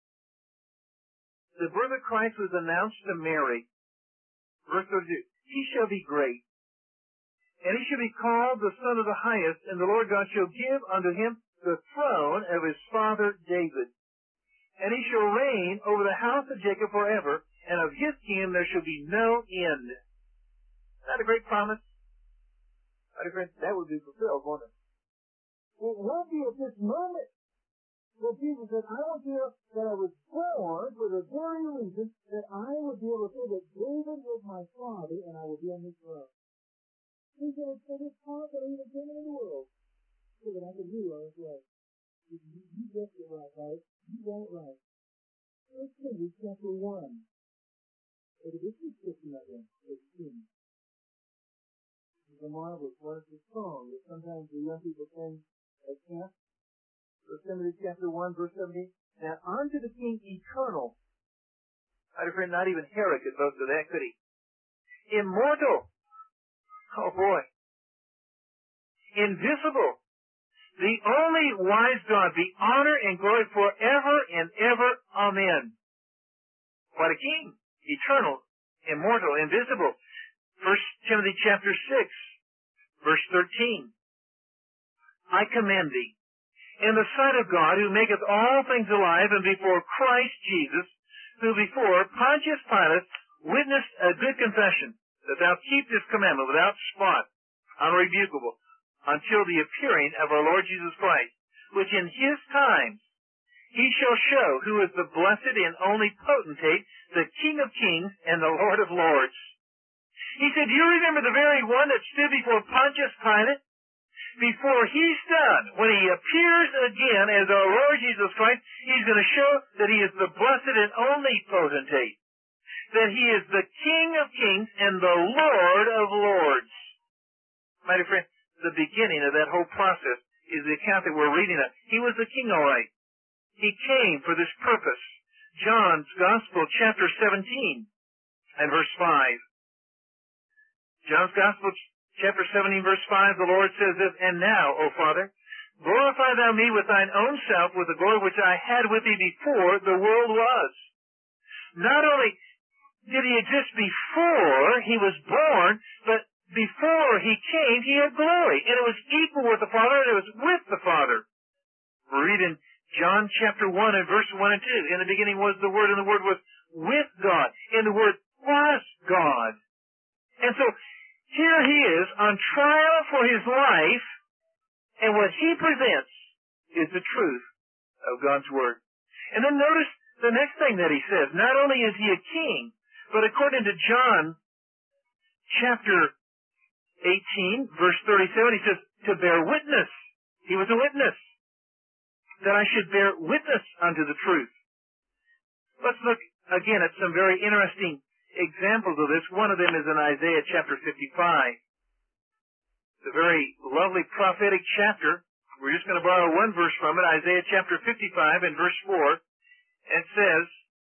Speaker 2: the birth of Christ was announced to Mary. Verse thirty-two. He shall be great, and he shall be called the Son of the Highest, and the Lord God shall give unto him the throne of his father David. And he shall reign over the house of Jacob forever, and of his kingdom there shall be no end. Isn't that a great promise? That would be fulfilled, won't it? It will be at this moment that Jesus said, I want you to know that I was born for the very reason that I would be able to say that David was my father and I would be on his throne. He said, it's for this cause that I even came into the world, so that I could rule on his way. You, you, you get it right, right? You got it right. First Timothy chapter one. Look at this description of him as king. It's a marvelous, wonderful song that sometimes the young people sing at camp. First Timothy chapter one, verse seventeen. Now unto the King eternal. I had a friend, not even Herod could boast of that, could he? Immortal. Oh boy. Invisible. The only wise God, be honor and glory forever and ever. Amen. What a king. Eternal, immortal, invisible. First Timothy chapter six, verse thirteen. I commend thee, in the sight of God, who maketh all things alive, and before Christ Jesus, who before Pontius Pilate witnessed a good confession, that thou keep this commandment without spot, unrebukable, until the appearing of our Lord Jesus Christ, which in his time he shall show who is the blessed and only potentate, the King of kings and the Lord of lords. He said, do you remember the very one that stood before Pontius Pilate? Before he's done, when he appears again as our Lord Jesus Christ, he's going to show that he is the blessed and only potentate, that he is the King of kings and the Lord of lords. My dear friend, the beginning of that whole process is the account that we're reading of. He was the king, all right. He came for this purpose. John's Gospel, chapter seventeen, and verse five. John's Gospel, chapter seventeen, verse five, the Lord says this, "And now, O Father, glorify thou me with thine own self, with the glory which I had with thee before the world was." Not only did he exist before he was born, but before he came, he had glory. And it was equal with the Father, and it was with the Father. We read in John chapter one and verse one and two, "In the beginning was the Word, and the Word was with God, and the Word was God." And so, here he is on trial for his life, and what he presents is the truth of God's Word. And then notice the next thing that he says. Not only is he a king, but according to John chapter eighteen, verse thirty-seven, he says, to bear witness. He was a witness. That I should bear witness unto the truth. Let's look again at some very interesting examples of this. One of them is in Isaiah chapter fifty-five. It's a very lovely prophetic chapter. We're just going to borrow one verse from it, Isaiah chapter fifty-five and verse four. It says,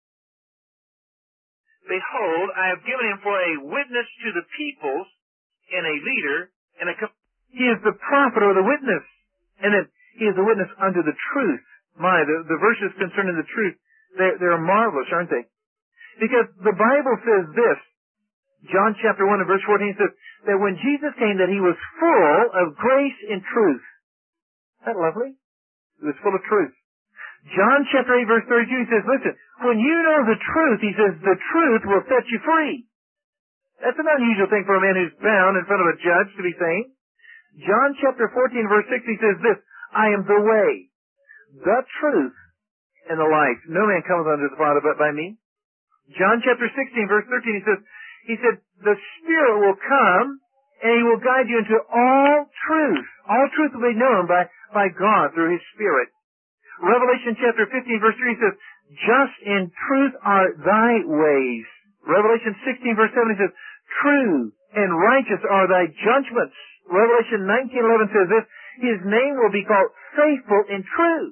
Speaker 2: "Behold, I have given him for a witness to the peoples, and a leader, and a..." He is the prophet or the witness. And then he is a witness unto the truth. My, the, the verses concerning the truth, they're, they're marvelous, aren't they? Because the Bible says this, John chapter one and verse fourteen says, that when Jesus came, that he was full of grace and truth. Isn't that lovely? He was full of truth. John chapter eight verse thirty-two, he says, listen, when you know the truth, he says, the truth will set you free. That's an unusual thing for a man who's bound in front of a judge to be saying. John chapter fourteen verse six, he says this, I am the way, the truth, and the life. No man cometh unto the Father but by me. John chapter sixteen verse thirteen, he says, he said, the Spirit will come and he will guide you into all truth. All truth will be known by, by God through his Spirit. Revelation chapter fifteen verse three says, just in truth are thy ways. Revelation sixteen verse seven says, true and righteous are thy judgments. Revelation nineteen eleven says this, his name will be called faithful and true.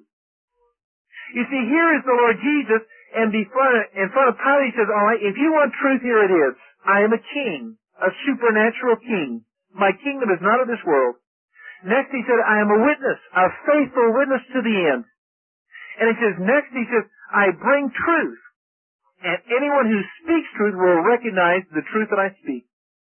Speaker 2: You see, here is the Lord Jesus, and before, in front of Pilate he says, all right, if you want truth, here it is. I am a king, a supernatural king. My kingdom is not of this world. Next he said, I am a witness, a faithful witness to the end. And he says, next he says, I bring truth. And anyone who speaks truth will recognize the truth that I speak.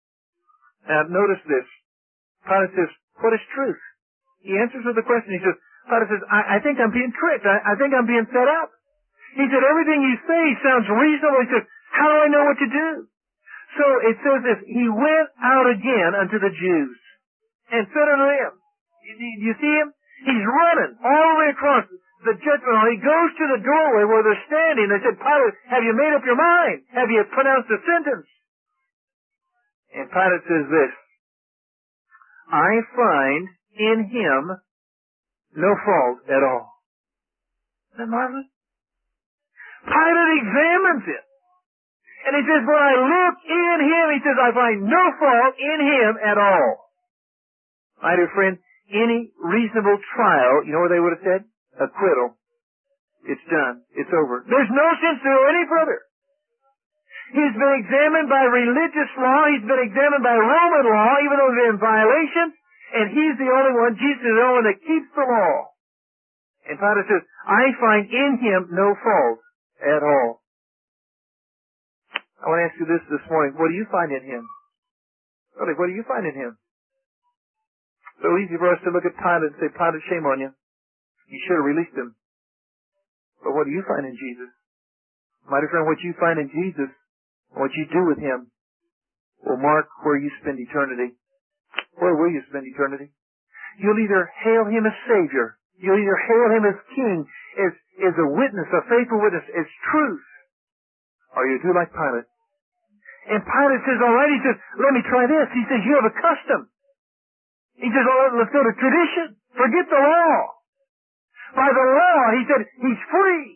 Speaker 2: Now notice this. Pilate says, what is truth? He answers with a question. He says, Pilate says, I, I think I'm being tricked. I, I think I'm being set up. He said, everything you say sounds reasonable. He says, how do I know what to do? So it says this, he went out again unto the Jews and said unto them, you, you see him? He's running all the way across the judgment hall. He goes to the doorway where they're standing. They said, Pilate, have you made up your mind? Have you pronounced a sentence? And Pilate says this, I find in him no fault at all. Isn't that marvelous? Pilate examines it. And he says, when I look in him, he says, I find no fault in him at all. My dear friend, any reasonable trial, you know what they would have said? Acquittal. It's done. It's over. There's no sense to go any further. He's been examined by religious law. He's been examined by Roman law, even though they're in violation. And he's the only one, Jesus is the only one that keeps the law. And Pilate says, I find in him no fault at all. I want to ask you this this morning. What do you find in him? Really, what do you find in him? So easy for us to look at Pilate and say, Pilate, shame on you. You should have released him. But what do you find in Jesus? My dear friend, what you find in Jesus, what you do with him, will mark where you spend eternity. Where will you spend eternity? You'll either hail him as Savior. You'll either hail him as King, as, as a witness, a faithful witness, as truth. Or you do like Pilate. And Pilate says, all right, he says, let me try this. He says, you have a custom. He says, oh, let's go to tradition. Forget the law. By the law, he said, he's free.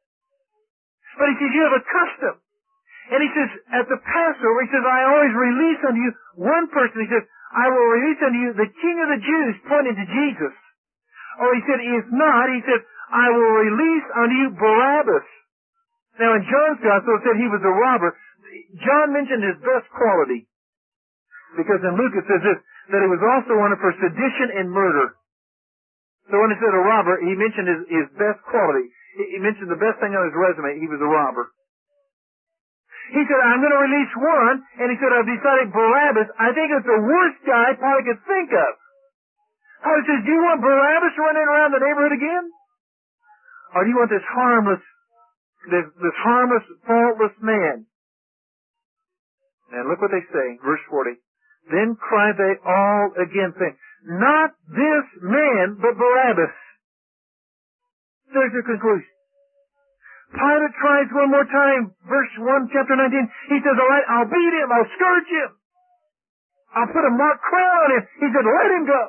Speaker 2: But he says, you have a custom. And he says, at the Passover, he says, I always release unto you one person. He says, I will release unto you the King of the Jews, pointing to Jesus. Or he said, if not, he said, I will release unto you Barabbas. Now in John's Gospel it said he was a robber. John mentioned his best quality. Because in Luke it says this, that he was also wanted for sedition and murder. So when he said a robber, he mentioned his, his best quality. He, he mentioned the best thing on his resume. He was a robber. He said, I'm going to release one, and he said, I've decided Barabbas, I think it's the worst guy I probably could think of. Pilate says, do you want Barabbas running around the neighborhood again? Or do you want this harmless, this, this harmless, faultless man? And look what they say, verse forty. Then cried they all again, saying, not this man, but Barabbas. There's the conclusion. Pilate tries one more time, verse one, chapter nineteen. He says, all right, I'll beat him, I'll scourge him. I'll put a marked crown on him. He said, let him go.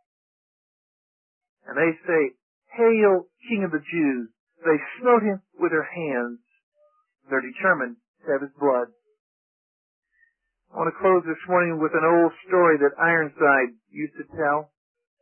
Speaker 2: And they say, hail, King of the Jews. They smote him with their hands. They're determined to have his blood. I want to close this morning with an old story that Ironside used to tell.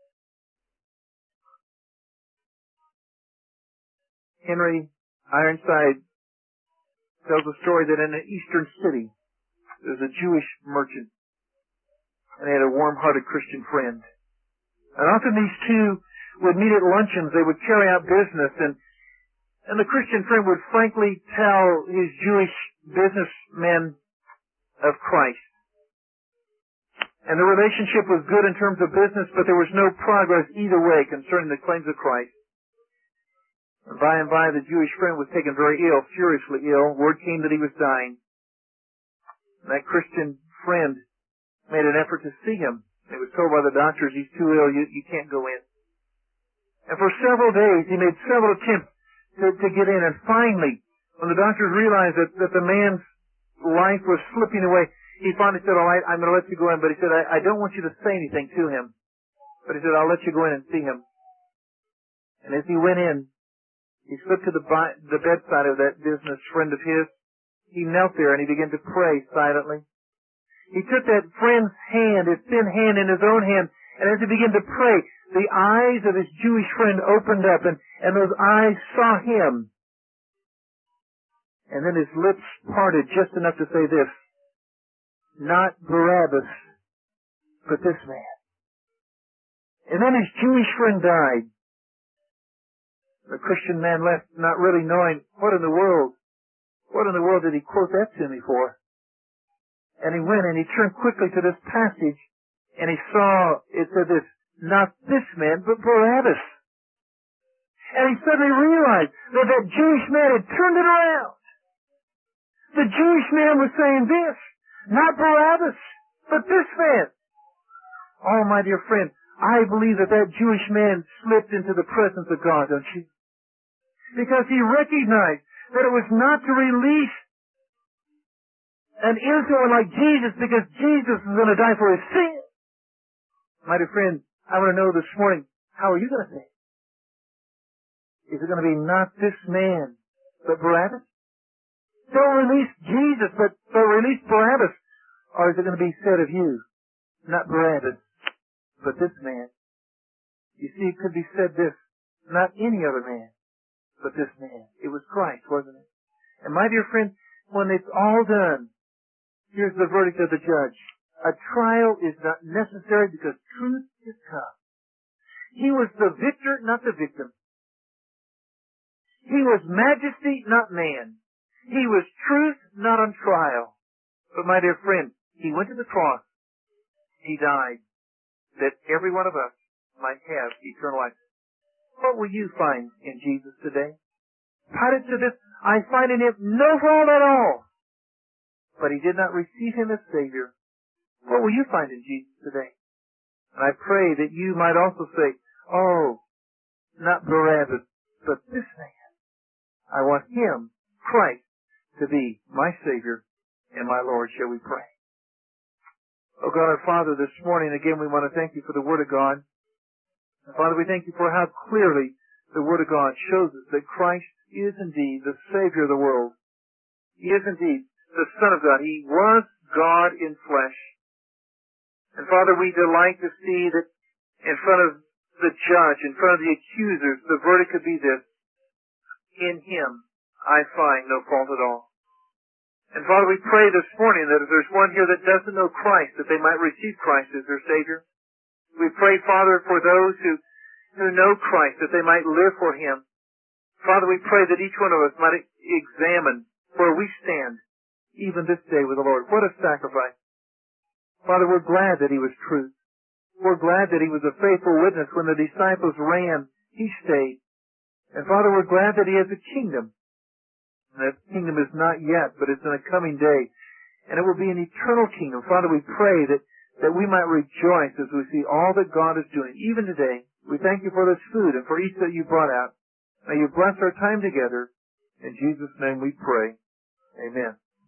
Speaker 2: Henry Ironside tells a story that in an eastern city, there was a Jewish merchant, and he had a warm-hearted Christian friend. And often these two would meet at luncheons. They would carry out business, and and the Christian friend would frankly tell his Jewish businessman of Christ. And the relationship was good in terms of business, but there was no progress either way concerning the claims of Christ. And by and by, the Jewish friend was taken very ill, furiously ill. Word came that he was dying. And that Christian friend made an effort to see him. He was told by the doctors, he's too ill, you, you can't go in. And for several days, he made several attempts to, to get in. And finally, when the doctors realized that, that the man's life was slipping away, he finally said, all right, I'm going to let you go in. But he said, I, I don't want you to say anything to him. But he said, I'll let you go in and see him. And as he went in, he slipped to the, bi- the bedside of that business friend of his. He knelt there and he began to pray silently. He took that friend's hand, his thin hand, in his own hand, and as he began to pray, the eyes of his Jewish friend opened up, and, and those eyes saw him. And then his lips parted just enough to say this, not Barabbas, but this man. And then his Jewish friend died. The Christian man left not really knowing what in the world, what in the world did he quote that to me for? And he went and he turned quickly to this passage and he saw, it said this, not this man, but Barabbas. And he suddenly realized that that Jewish man had turned it around. The Jewish man was saying this, not Barabbas, but this man. Oh, my dear friend, I believe that that Jewish man slipped into the presence of God, don't you? Because he recognized that it was not to release an innocent one like Jesus because Jesus was going to die for his sin. My dear friend, I want to know this morning, how are you going to say? Is it going to be not this man, but Barabbas? Don't release Jesus, but, but release Barabbas. Or is it going to be said of you, not Barabbas, but this man? You see, it could be said this, not any other man, but this man. It was Christ, wasn't it? And my dear friend, when it's all done, here's the verdict of the judge. A trial is not necessary because truth is come. He was the victor, not the victim. He was majesty, not man. He was truth, not on trial. But my dear friend, he went to the cross. He died that every one of us might have eternal life. What will you find in Jesus today? Pilate said this, I find in him no fault at all. But he did not receive him as Savior. What will you find in Jesus today? And I pray that you might also say, oh, not Barabbas, but this man. I want him, Christ, to be my Savior and my Lord. Shall we pray? Oh God, our Father, this morning again we want to thank you for the Word of God. And Father, we thank you for how clearly the Word of God shows us that Christ is indeed the Savior of the world. He is indeed the Son of God. He was God in flesh. And Father, we delight to see that in front of the judge, in front of the accusers, the verdict could be this. In him I find no fault at all. And Father, we pray this morning that if there's one here that doesn't know Christ, that they might receive Christ as their Savior. We pray, Father, for those who, who know Christ, that they might live for Him. Father, we pray that each one of us might examine where we stand, even this day with the Lord. What a sacrifice. Father, we're glad that He was truth. We're glad that He was a faithful witness. When the disciples ran, He stayed. And Father, we're glad that He has a kingdom. And that kingdom is not yet, but it's in a coming day. And it will be an eternal kingdom. Father, we pray that, that we might rejoice as we see all that God is doing, even today. We thank You for this food and for each that You brought out. May You bless our time together. In Jesus' name we pray. Amen.